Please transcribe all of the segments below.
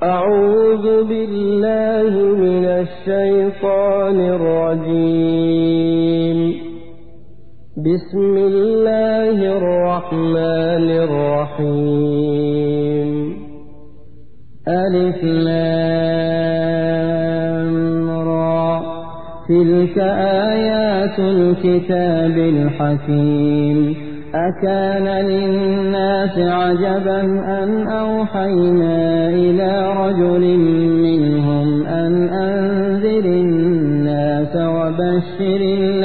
أعوذ بالله من الشيطان الرجيم. بسم الله الرحمن الرحيم. ألف لام را تلك آيات الكتاب الحكيم. أكان للناس عجبا أن أوحينا إلى رجل منهم أن أنذر الناس وبشر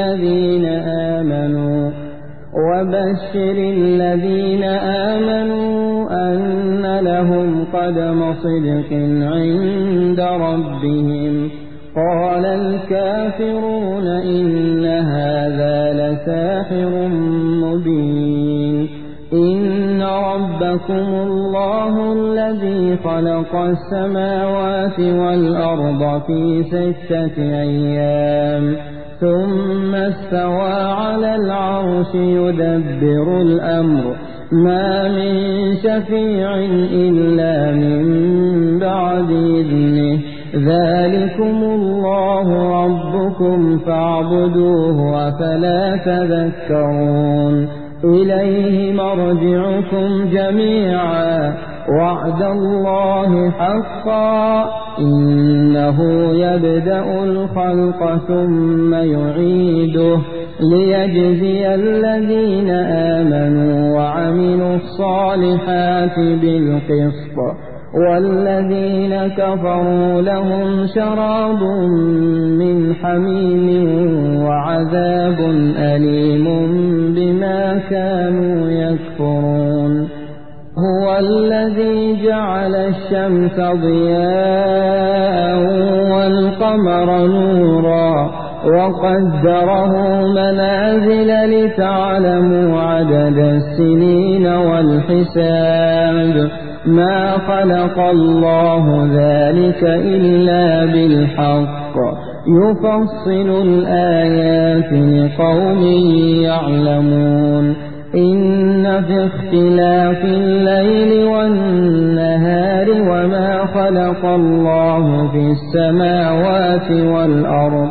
الذين آمنوا أن لهم قدم صدق عند ربهم. قال الكافرون إن هذا لساحر مبين. إن ربكم الله الذي خلق السماوات والأرض في 6 أيام ثم استوى على العرش يدبر الأمر ما من شفيع إلا من بعد إذنه. ذلكم الله ربكم فاعبدوه أفلا تذكرون. إليه مرجعكم جميعا وعد الله حقا إنه يبدأ الخلق ثم يعيده ليجزي الذين آمنوا وعملوا الصالحات بالقسط والذين كفروا لهم شراب من حميم وعذاب أليم بما كانوا يكفرون. هو الذي جعل الشمس ضياء والقمر نورا وقدره منازل لتعلموا عدد السنين والحساب. ما خلق الله ذلك إلا بالحق يفصل الآيات لقوم يعلمون. إن في اختلاف الليل والنهار وما خلق الله في السماوات والأرض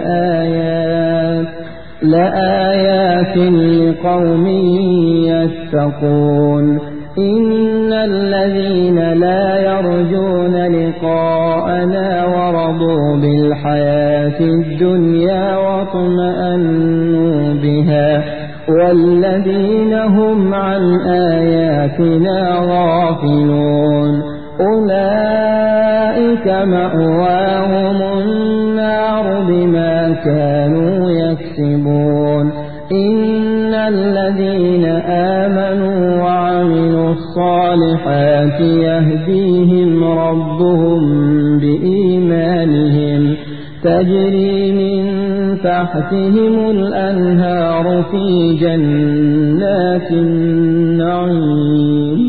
لآيات لقوم يتقون. إن الذين لا يرجون لقاءنا ورضوا بالحياة الدنيا واطمأنوا بها والذين هم عن آياتنا غافلون أولئك مأواهم النار بما كانوا يكسبون. إن الذين آمنوا وعملوا الصالحات يهديهم ربهم بإيمانهم تجري من تحتهم الأنهار في جنات النعيم.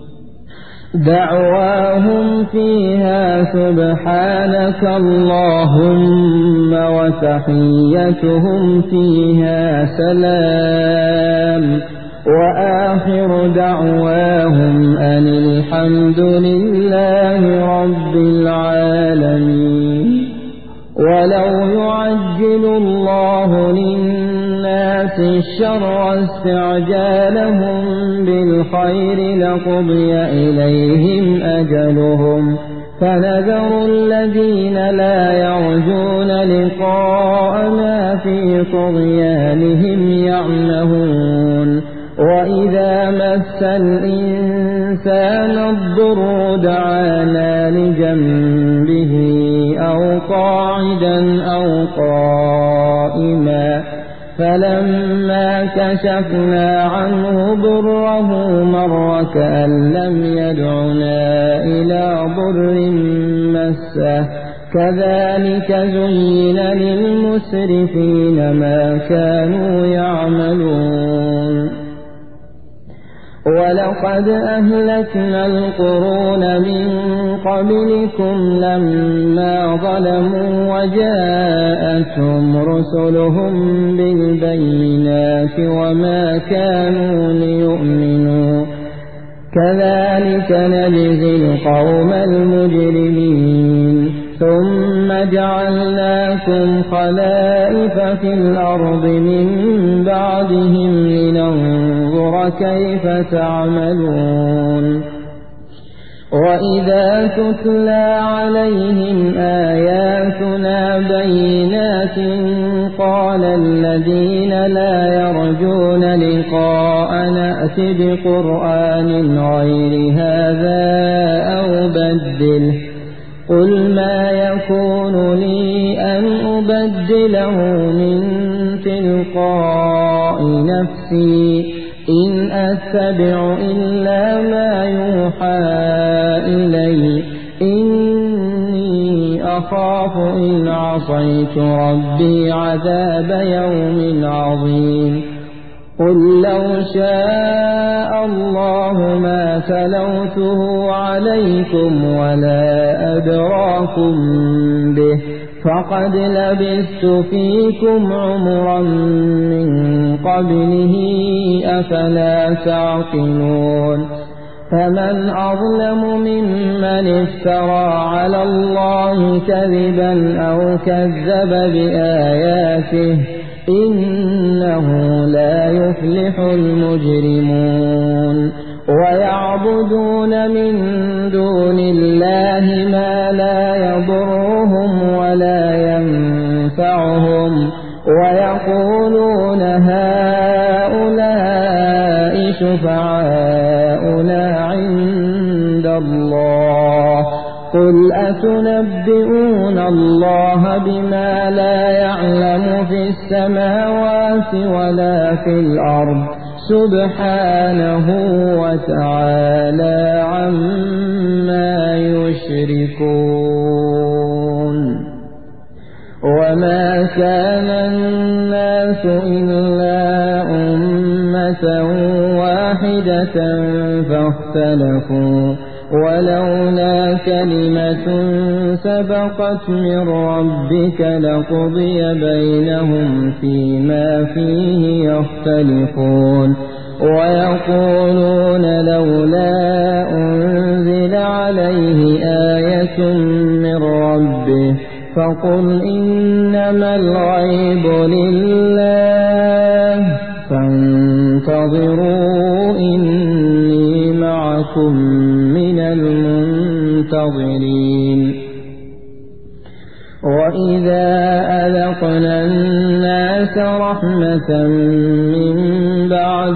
دعواهم فيها سبحانك اللهم وتحيتهم فيها سلام وآخر دعواهم أن الحمد لله رب العالمين. ولو يعجل الله للناس الشر استعجالهم بالخير لقضي إليهم أجلهم فنذر الذين لا يرجون لقاءنا في طغيانهم يعمهون. وإذا مس الإنسان الضر دعانا لجنبه أو قاعدا أو قائما فلما كشفنا عنه ضره مر كأن لم يدعنا إلى ضر مسه. كذلك زين للمسرفين ما كانوا يعملون. ولقد أهلكنا القرون من قبلكم لما ظلموا وجاءتهم رسلهم بالبينات وما كانوا ليؤمنوا كذلك نجزي القوم المجرمين ثم جعلناكم خلائف في الأرض من بعدهم لننظر كيف تعملون وإذا تتلى عليهم آياتنا بينات قال الذين لا يرجون لقاءنا ائت بقرآن غير هذا أو بدله قل ما يكون لي أن أبدله من تلقاء نفسي إن أتبع إلا ما يوحى إلي إني أخاف إن عصيت ربي عذاب يوم عظيم قل لو شاء الله ما تلوته عليكم ولا أدراكم به فقد لبثت فيكم عمرا من قبله أفلا تعقلون فمن أظلم ممن افترى على الله كذبا أو كذب بآياته إنه لا يفلح المجرمون ويعبدون من دون الله ما لا يضرهم ولا ينفعهم ويقولون هؤلاء شفعاؤنا عند الله قل أتنبئون الله بما لا يعلم في السماوات ولا في الأرض سبحانه وتعالى عما يشركون وما كان الناس إلا أمة واحدة فاختلفوا ولولا كلمة سبقت من ربك لقضي بينهم فيما فيه يختلفون ويقولون لولا أنزل عليه آية من ربه فقل إنما الغيب لله فانتظروا إني معكم من المنتظرين وإذا أذقنا الناس رحمة من بعد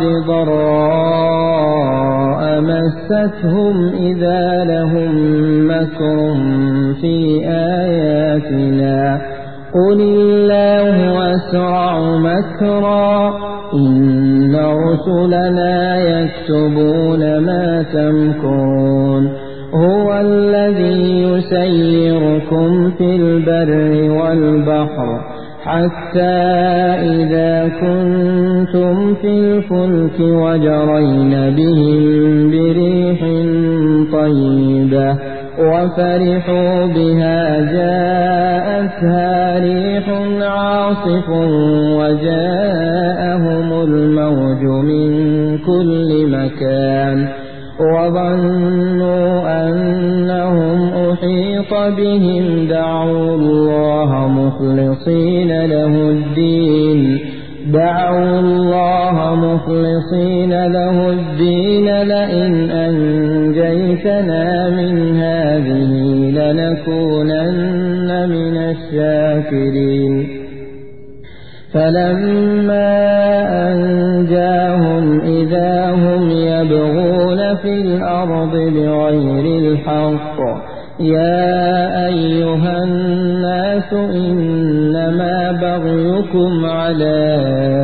ضراء مستهم إذا لهم مكر في آياتنا قل الله أسرع مكرا إن رسلنا يكتبون ما تمكرون هو الذي يسيركم في البر والبحر حتى إذا كنتم في الفلك وجرين بهم بريح طيبة وفرحوا بها جاءتها ريح عاصف وجاءهم الموج من كل مكان وظنوا أنهم أحيط بهم دعوا الله مخلصين له الدين لئن أنجيتنا من هذه لنكونن من الشاكرين فلما أنجاهم إذا هم يبغون في الأرض بغير الحق يا أيها الناس إنما بغيكم على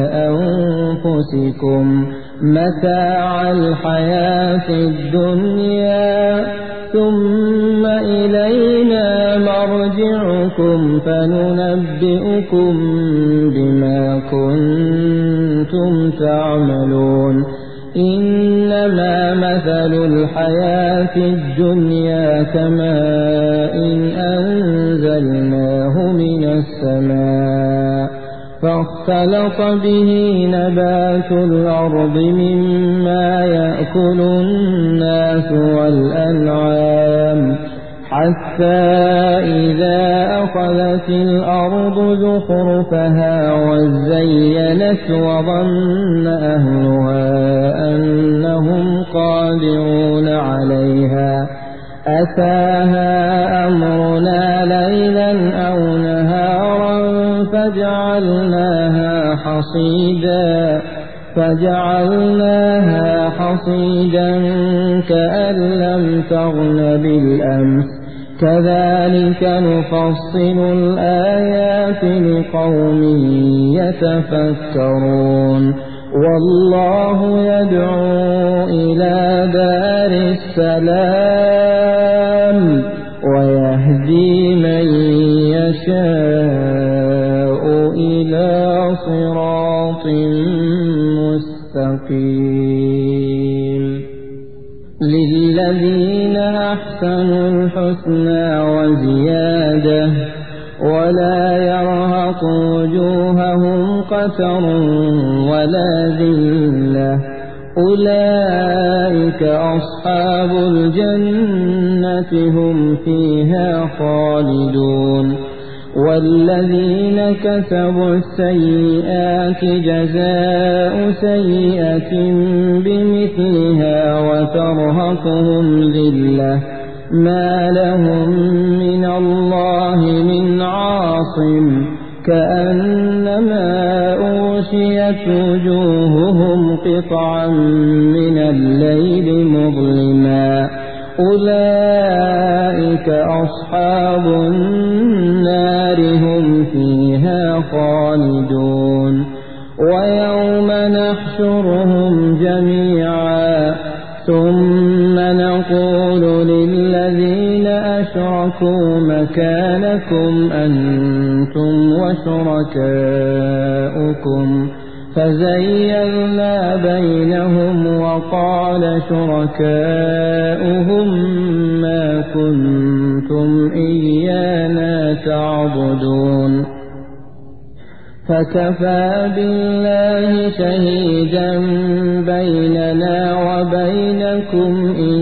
أنفسكم متاع الحياة الدنيا ثم إلينا مرجعكم فننبئكم بما كنتم تعملون إنما مثل الحياة الدنيا كماء أنزلناه من السماء فاختلط به نبات الأرض مما يأكل الناس والأنعام حتى إذا أخذت الأرض زخرفها وزينت وظن أهلها أنهم قادرون عليها أتاها أمرنا ليلا أو نهارا فجعلناها حصيدا كأن لم تغن بالأمس كذلك نفصل الآيات لقوم يتفكرون والله يدعو إلى دار السلام ويهدي من يشاء إلى صراط مستقيم للذين أحسنوا الحسنى وزيادة ولا يرهق وجوههم قتر ولا ذلة أولئك أصحاب الجنة هم فيها خالدون والذين كسبوا السيئات جزاء سيئة بمثلها وترهقهم ذلة ما لهم من الله من عاصم كأنما أغشيت وجوههم قطعا من الليل مظلما أولئك أصحاب النار هم فيها خالدون ويوم نحشرهم جميعا ثم نقول للذين أشركوا مكانكم أنتم وشركاؤكم فزيّلنا بينهم وقال شركاؤهم ما كنتم إيانا تعبدون فكفى بالله شهيدا بيننا وبينكم إن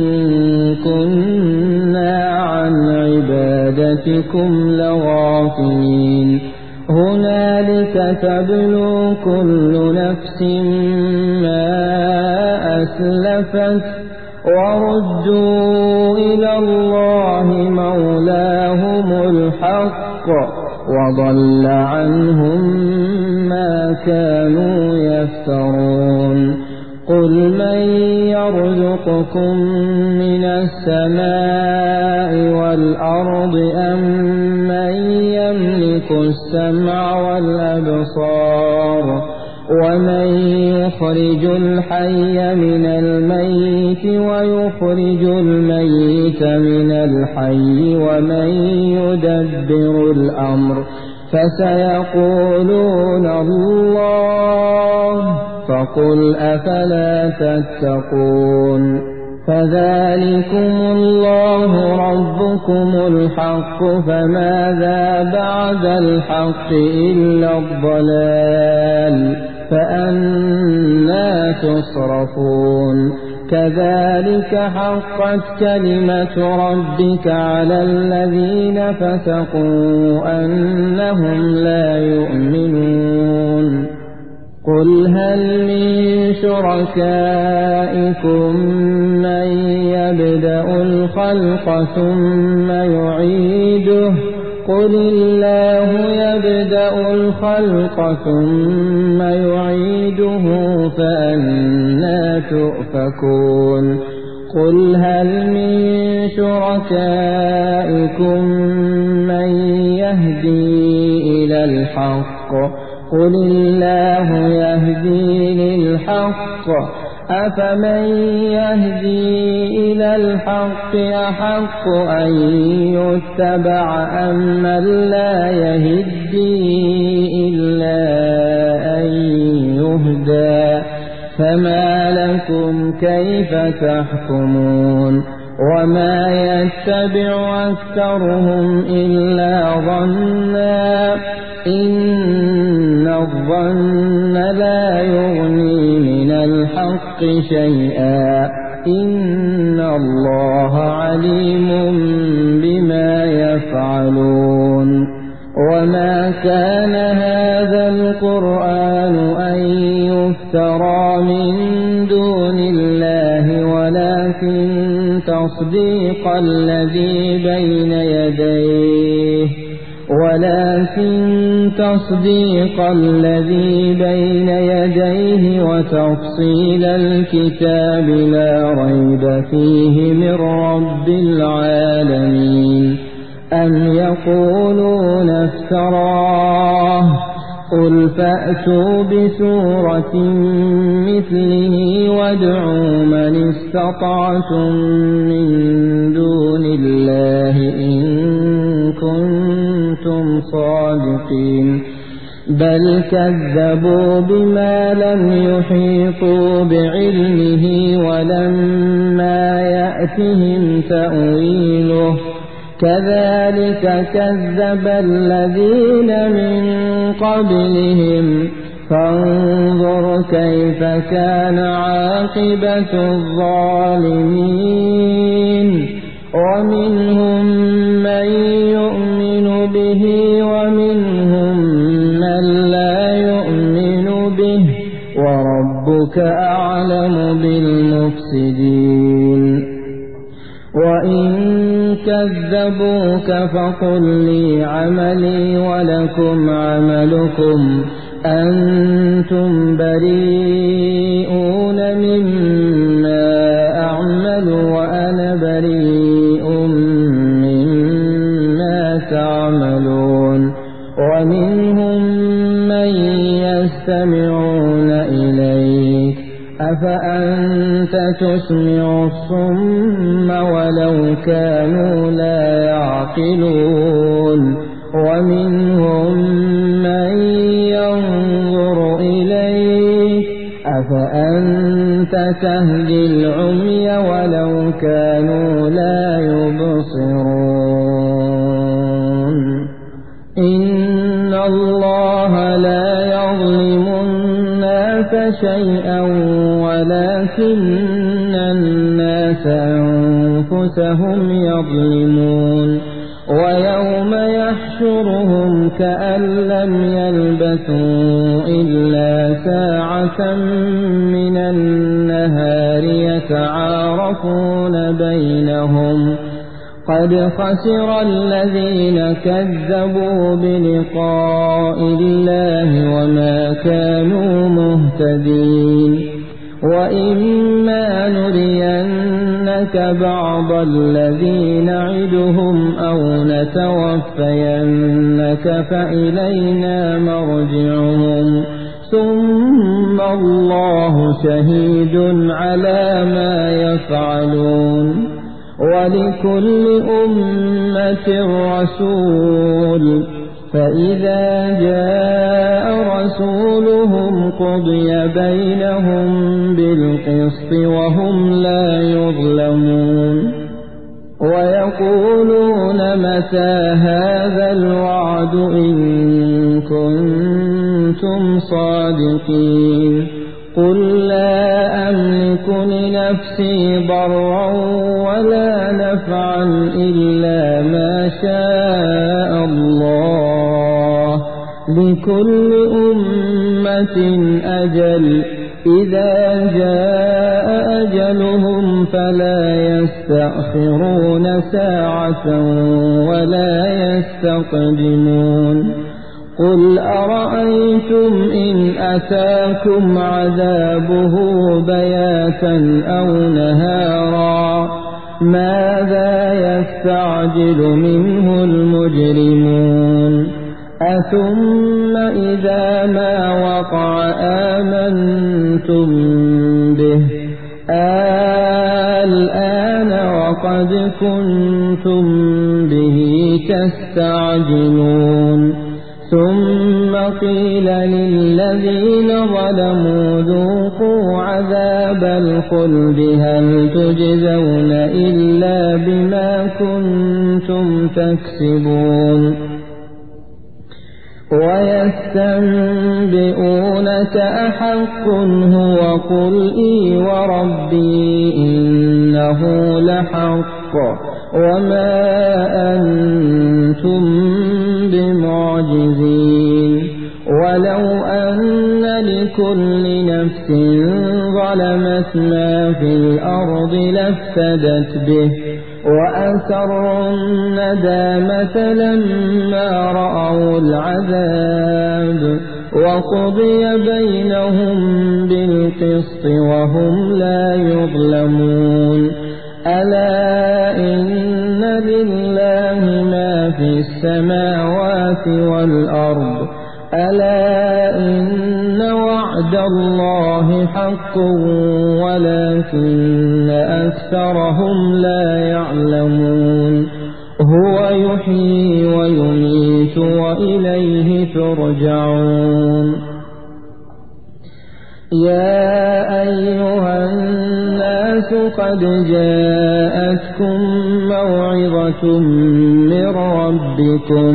كنا عن عبادتكم لغافلين هنالك تبلو كل نفس ما أسلفت وردوا إلى الله مولاهم الحق وضل عنهم ما كانوا يفترون قل من يرزقكم من السماء والأرض أم من يملك السمع والأبصار ومن يخرج الحي من الميت ويخرج الميت من الحي ومن يدبر الأمر فسيقولون الله فقل أفلا تتقون فذلكم الله ربكم الحق فماذا بعد الحق إلا الضلال فأنى تصرفون كذلك حقت كلمة ربك على الذين فسقوا أنهم لا يؤمنون قل هل من شركائكم من يبدأ الخلق ثم يعيده قل الله يبدأ الخلق ثم يعيده فأنى تؤفكون قل هل من شركائكم من يهدي إلى الحق قل الله يهدي للحق أفمن يهدي إلى الحق أحق أن يتبع أم من لا يهدي إلا أن يهدى فما لكم كيف تحكمون وما يتبع أكثرهم إلا ظنا إن الظن لا يغني من الحق شيئا إن الله عليم بما يفعلون وما كان هذا القرآن أن يفترى من دون الله ولكن تصديق الذي بين يديه وتفصيل الكتاب لا ريب فيه من رب العالمين أم يقولون افتراه قل فأتوا بسورة مثله وادعوا من استطعتم من دون الله إن كنتم صادقين بل كذبوا بما لم يحيطوا بعلمه ولما يأتهم تأويله كذلك كذب الذين من قبلهم فانظر كيف كان عاقبة الظالمين ومنهم من يؤمن به ومنهم من لا يؤمن به وربك أعلم بالمفسدين وإن كذبوك فقل لي عملي ولكم عملكم أنتم بريئون مما أعمل وأنا بريء مما تعملون ومنهم من يستمعون إليك أفأنت تسمع الصم ولو كانوا لا يعقلون ومنهم من ينظر إليك أفأنت تهدي العمي ولو كانوا لا يبصرون إن الله لا يظلم الناس شيئا ولكن الناس أنفسهم يظلمون ويوم يحشرهم كأن لم يلبثوا إلا ساعة من النهار يتعارفون بينهم قد خسر الذين كذبوا بلقاء الله وما كانوا مهتدين وإما نرينك بعض الذي نعدهم أو نتوفينك فإلينا مرجعهم ثم الله شهيد على ما يفعلون ولكل أمة رسول فإذا جاء رسولهم قضي بينهم بالقسط وهم لا يظلمون ويقولون متى هذا الوعد إن كنتم صادقين قل لا أملك لنفسي ضرا ولا نفعا إلا ما شاء الله لكل أمة أجل إذا جاء أجلهم فلا يستأخرون ساعة ولا يستقدمون قل أرأيتم إن أتاكم عذابه بياتا أو نهارا ماذا يستعجل منه المجرمون أثم إذا ما وقع آمنتم به الآن وقد كنتم به تستعجلون ثم قيل للذين ظلموا ذوقوا عذاب الخلد هل تجزون إلا بما كنتم تكسبون ويستنبئونك أحق هو قل إي وربي إنه لحق وما أنتم بمعجزين ولو أن لكل نفس ظلمت ما في الأرض لافتدت به وأسروا الندامة لما رأوا العذاب وقضي بينهم بالقسط وهم لا يظلمون ألا إن لله ما في السماوات والأرض ألا إن وعد الله حق ولكن أكثرهم لا يعلمون هو يحيي ويميت وإليه ترجعون يا أيها الناس قد جاءتكم موعظة من ربكم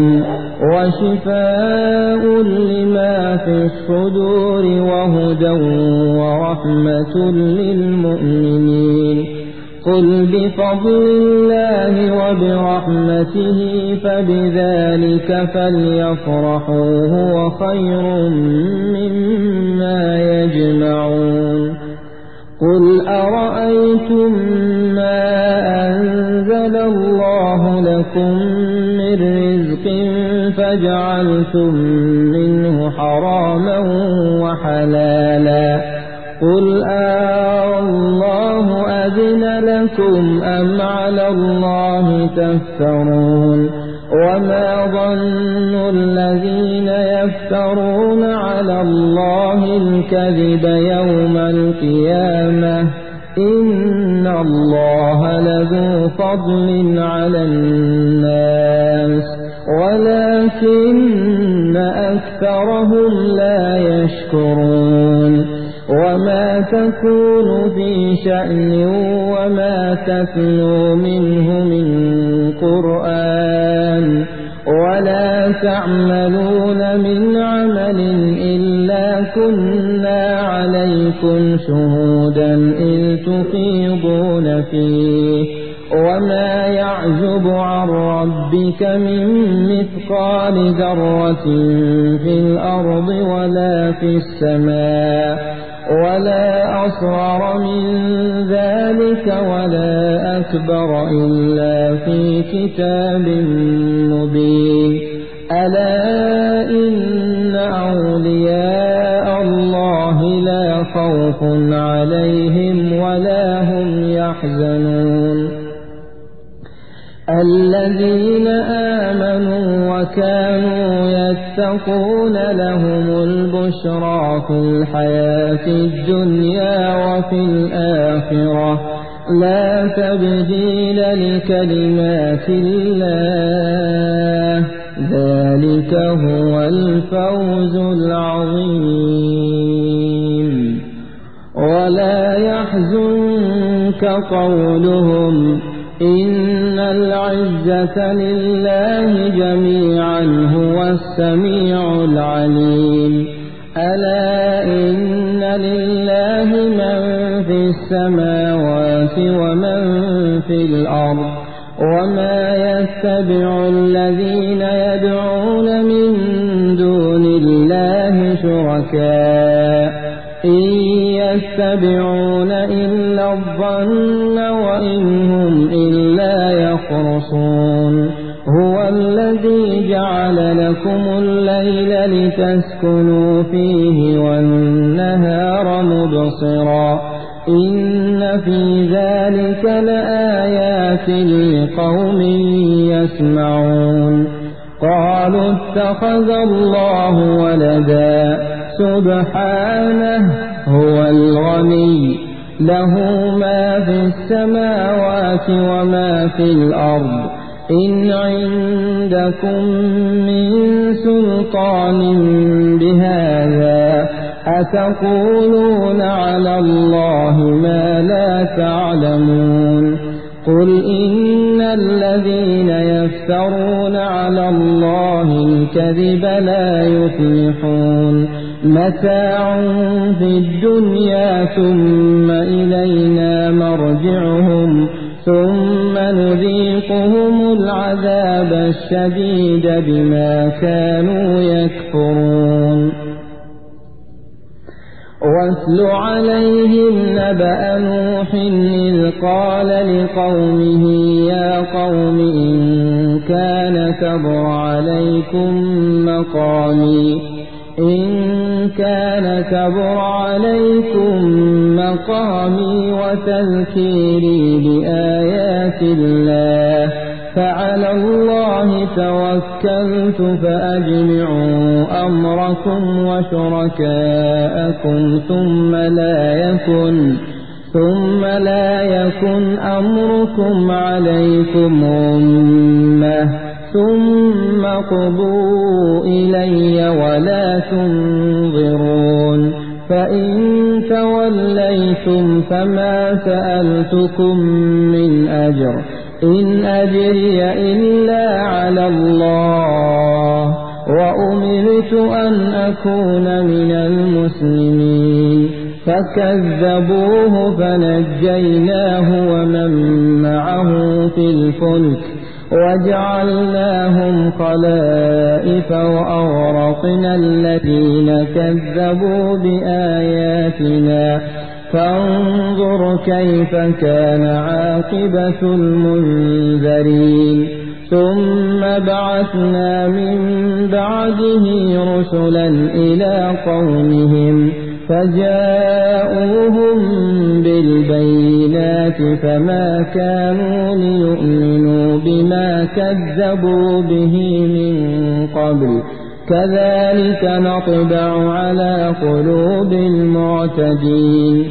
وشفاء لما في الصدور وهدى ورحمة للمؤمنين قل بفضل الله وبرحمته فبذلك فليفرحوا هو خير مما يجمعون قل أرأيتم ما أنزل الله لكم من رزق فجعلتم منه حراما وحلالا قل الله أذن لكم أم على الله تفترون وما ظن الذين يفترون على الله الكذب يوم القيامة إن الله لذو فضل على الناس ولكن أكثرهم لا يشكرون وما تكون في شأن وما تتلو منه من قرآن ولا تعملون من عمل إلا كنا عليكم شهودا إذ تفيضون فيه وما يعزب عن ربك من مثقال ذرة في الأرض ولا في السماء ولا أصغر من ذلك ولا أكبر إلا في كتاب مبين ألا إن أولياء الله لا خوف عليهم ولا هم يحزنون الذين آمنوا وكانوا يتقون لهم البشرى في الحياة الدنيا وفي الآخرة لا تبديل لكلمات الله ذلك هو الفوز العظيم ولا يحزنك قولهم إن العزة لله جميعا هو السميع العليم ألا إن لله من في السماوات ومن في الأرض وما يتبع الذين يدعون من دون الله شركاء إن يتبعون إلا الظن وإن هم إلا يخرصون هو الذي جعل لكم الليل لتسكنوا فيه والنهار مبصرا إن في ذلك لآيات لقوم يسمعون قالوا اتخذ الله ولدا سبحانه هو الغني له ما في السماوات وما في الأرض إن عندكم من سلطان بهذا أتقولون على الله ما لا تعلمون قل إن الذين يفترون على الله الكذب لا يفلحون متاع في الدنيا ثم إلينا مرجعهم ثم نذيقهم العذاب الشديد بما كانوا يكفرون واتل عليهم نبأ نوح إذ قال لقومه يا قوم إن كان كبر عليكم مقامي وتذكيري بآيات الله فعلى الله توكلت فأجمعوا أمركم وشركاءكم ثم لا يكن أمركم عليكم غمة ثم قضوا إلي ولا تنظرون فإن توليتم فما سألتكم من أجر إن أجري إلا على الله وأمرت أن أكون من المسلمين فكذبوه فنجيناه ومن معه في الفلك وجعلناهم خلائف وأغرقنا الذين كذبوا بآياتنا فانظر كيف كان عاقبة المنذرين ثم بعثنا من بعده رسلا إلى قومهم فجاءوهم بالبينات فما كانوا ليؤمنوا بما كذبوا به من قبل كذلك نطبع على قلوب المعتدين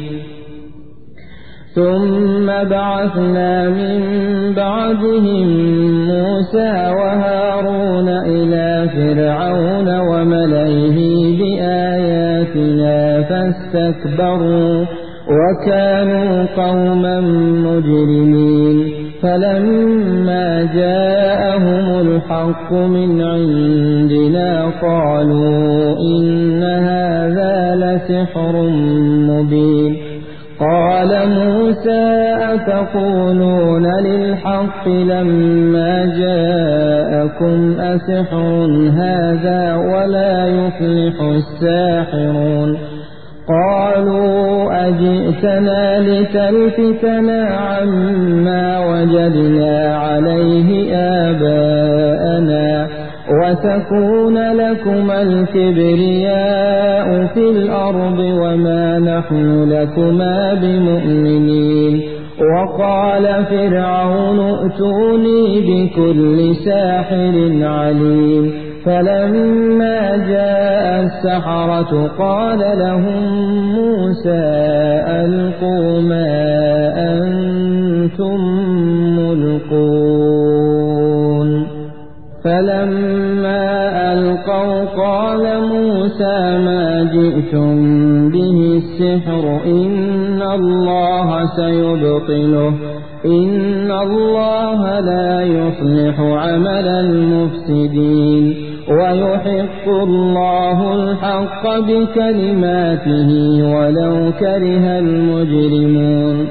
ثم بعثنا من بعدهم موسى وهارون إلى فرعون وملئه بآياتنا فاستكبروا وكانوا قوما مجرمين فلما جاءهم الحق من عندنا قالوا إن هذا لسحر مبين قال موسى أتقولون للحق لما جاءكم أسحر هذا ولا يفلح الساحرون قالوا أجئتنا لتلفتنا عما وجدنا عليه آباءنا وتكون لكما الكبرياء في الأرض وما نحن لكما بمؤمنين وقال فرعون ائتوني بكل ساحر عليم فلما جاء السحرة قال لهم موسى ألقوا ما أنتم ملقون فلما ألقوا قال موسى ما جئتم به السحر إن الله سيبطله إن الله لا يصلح عمل المفسدين ويحق الله الحق بكلماته ولو كره المجرمون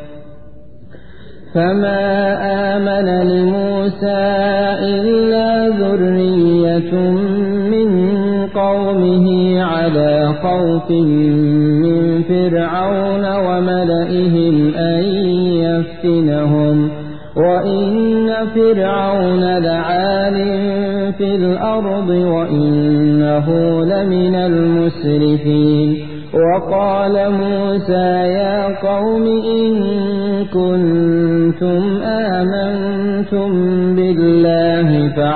فما آمن لموسى إلا ذرية من قومه على خوف من فرعون وملئهم أن يفتنهم وإن فرعون لعال في الأرض وإنه لمن المسرفين وقال موسى يا قوم إن كنتم آمنتم بالله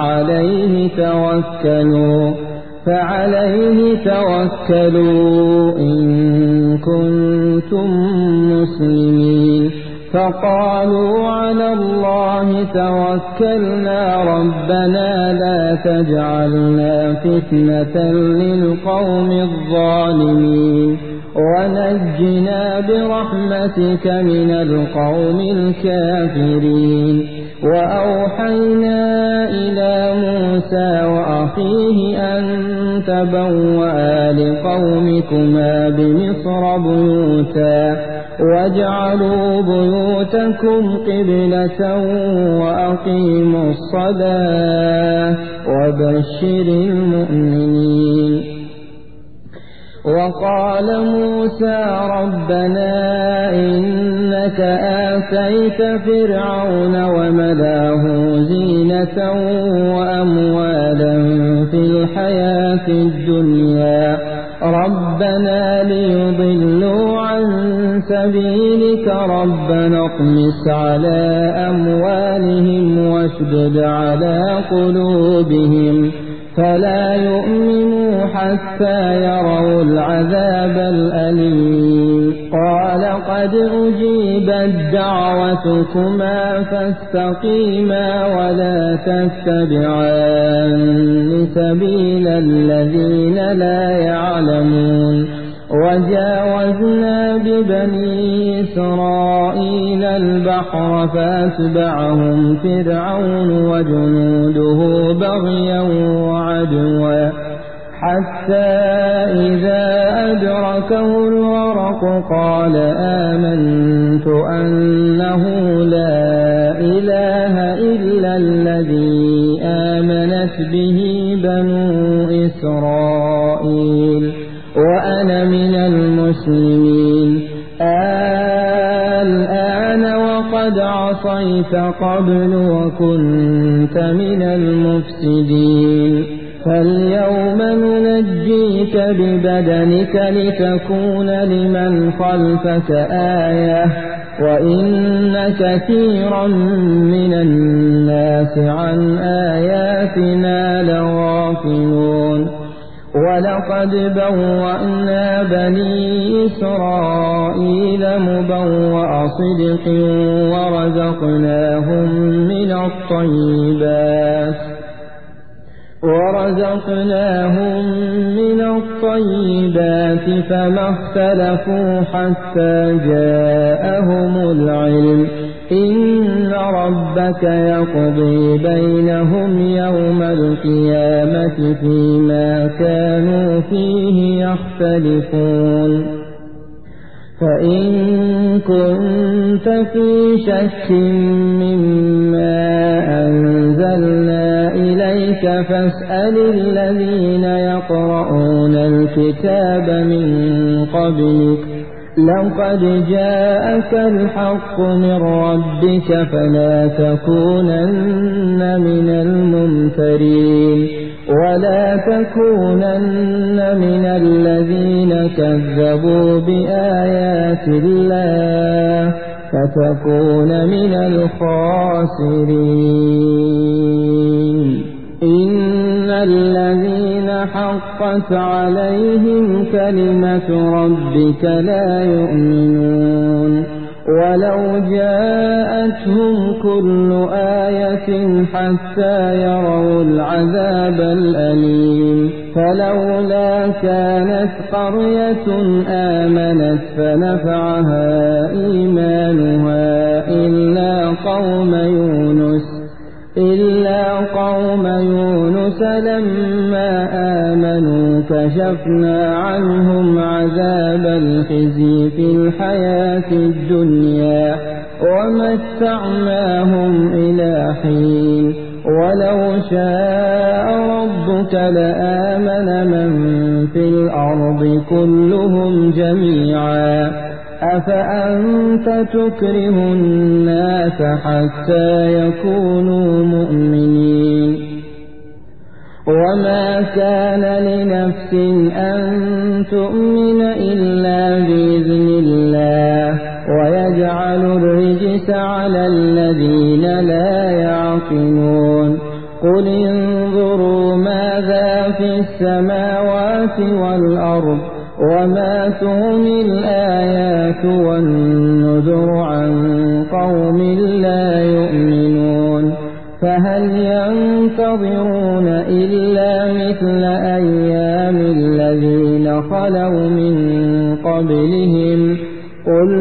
فعليه توكلوا إن كنتم مسلمين فقالوا على الله توكلنا ربنا لا تجعلنا فتنة للقوم الظالمين ونجنا برحمتك من القوم الكافرين وأوحينا إلى موسى وأخيه فيه أن تبوأ لقومكما بمصر بيوتا واجعلوا بيوتكم قبلة وأقيموا الصلاة وبشر المؤمنين. وقال موسى ربنا إنك آتيت فرعون وملاه زينة وأموالا في الحياة الدنيا ربنا ليضلوا عن سبيلك ربنا اطمس على أموالهم واشدد على قلوبهم فلا يؤمنوا حتى يروا العذاب الأليم. قال قد أجيبت دعوتكما فاستقيما ولا تتبعان سبيل الذين لا يعلمون. وجاوزنا ببني إسرائيل البحر فأتبعهم فرعون وجنوده بغيا وعدوا حتى إذا أدركه الغرق قال آمنت أنه لا إله إلا الذي آمنت به بنو إسرائيل وأنا من المسلمين. الآن وقد عصيت قبل وكنت من المفسدين فاليوم ننجيك ببدنك لتكون لمن خلفك آية وإن كثيرا من الناس عن آياتنا لغافلون. ولقد بوأنا بني إسرائيل مبوأ صدق ورزقناهم من الطيبات فما اختلفوا حتى جاءهم العلم إن ربك يقضي بينهم يوم القيامة فيما كانوا فيه يختلفون. فإن كنت في شك مما أنزلنا إليك فاسأل الذين يقرؤون الكتاب من قبلك لقد جاءك الحق من ربك فلا تكونن من الممترين ولا تكونن من الذين كذبوا بآيات الله فتكون من الخاسرين. إن الذين حقت عليهم كلمة ربك لا يؤمنون ولو جاءتهم كل آية حتى يروا العذاب الأليم. فلولا كانت قرية آمنت فنفعها إيمانها إلا قوم يونس لما آمنوا كشفنا عنهم عذاب الخزي في الحياة الدنيا ومتعناهم إلى حين. ولو شاء ربك لآمن من في الأرض كلهم جميعا أفأنت تكره الناس حتى يكونوا مؤمنين. وما كان لنفس أن تؤمن إلا بإذن الله ويجعل الرجس على الذين لا يعقلون. قل انظروا ماذا في السماوات والأرض وما تغني الآيات والنذر عن قوم لا يؤمنون. فهل ينتظرون إلا مثل أيام الذين خلوا من قبلهم قل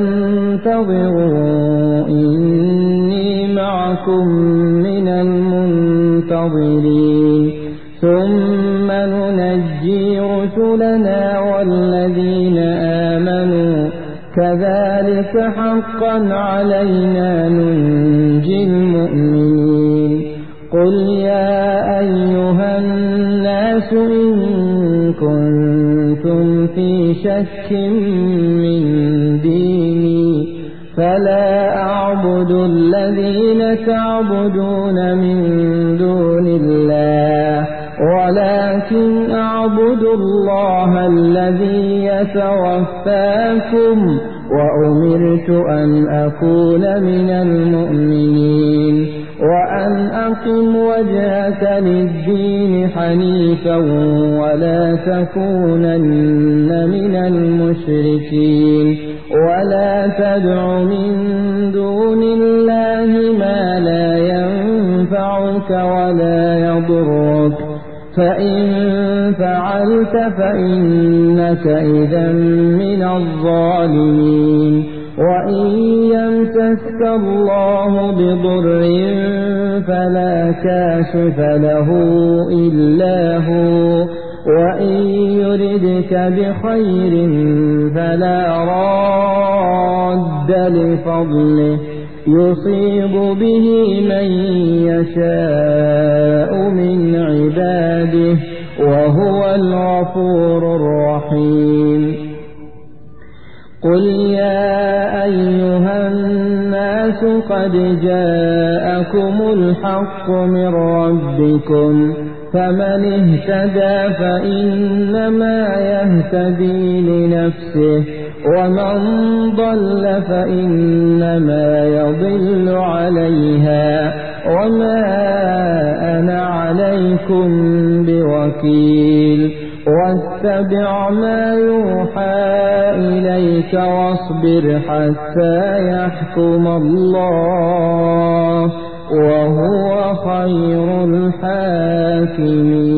فانتظروا إني معكم من المنتظرين. ثم ننجي رسلنا والذين آمنوا كذلك حقا علينا ننجي المؤمنين قل يا أيها الناس إن كنتم في شك من ديني فلا أعبد الذين تعبدون من دون الله ولكن أعبد الله الذي يتوفاكم وأمرت أن أكون من المؤمنين وأن أقم وجهك للدين حنيفا ولا تكونن من المشركين ولا تدع من دون الله ما لا ينفعك ولا يضرك فإن فعلت فإنك إذا من الظالمين وإن يمسسك الله بضر فلا كاشف له إلا هو وإن يردك بخير فلا راد لفضله يصيب به من يشاء من عباده وهو الغفور الرحيم قل يا أيها الناس قد جاءكم الحق من ربكم فمن اهتدى فإنما يهتدي لنفسه ومن ضل فإنما يضل عليها وما أنا عليكم بوكيل واتبع ما يوحى إليك واصبر حتى يحكم الله وهو خير الحاكمين